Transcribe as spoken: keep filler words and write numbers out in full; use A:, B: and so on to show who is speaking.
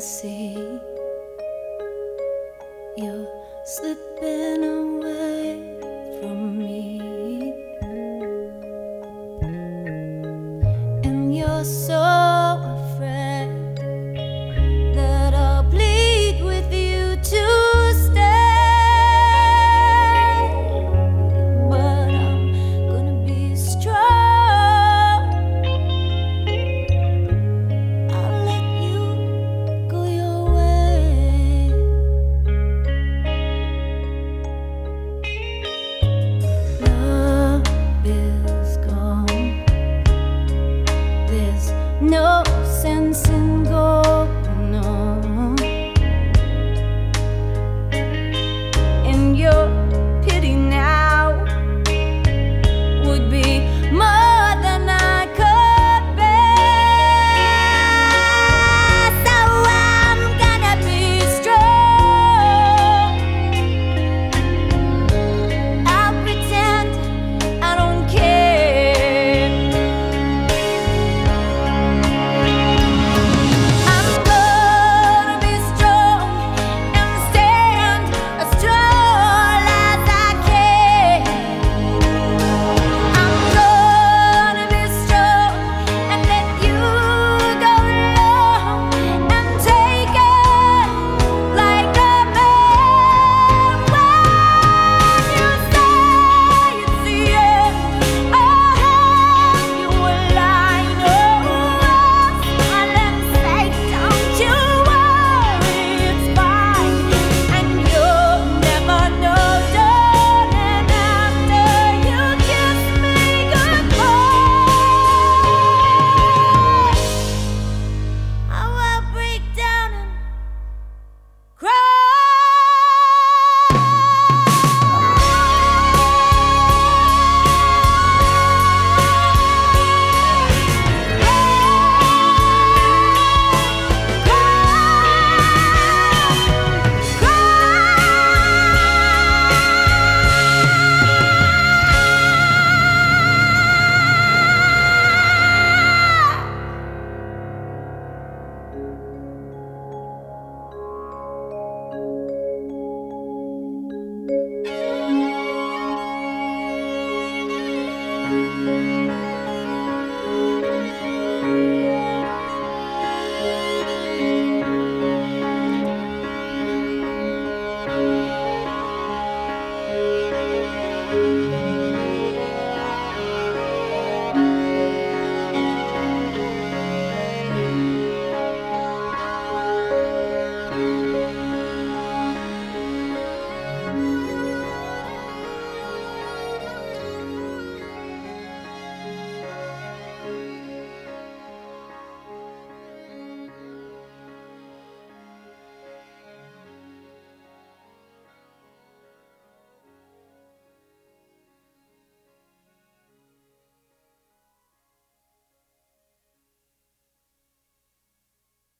A: see you're slipping away from me, and you're so afraid that I'll plead with you to stay, but I'm gonna be strong. I'll let you go your way. Love is gone. There's no sense in going on, and your pity now would be more than I could bear. So I'm gonna be strong. I'll pretend I don't care. I'm gonna be strong and stand as tall as I can. I'm gonna be strong and let you go along and take it like a man. When you say it's the end, I'll have you a line. Oh, smile and say, don't you worry, it's fine. And you'll never know, darling, after you kiss me goodbye, how I break down and cry. Thank you.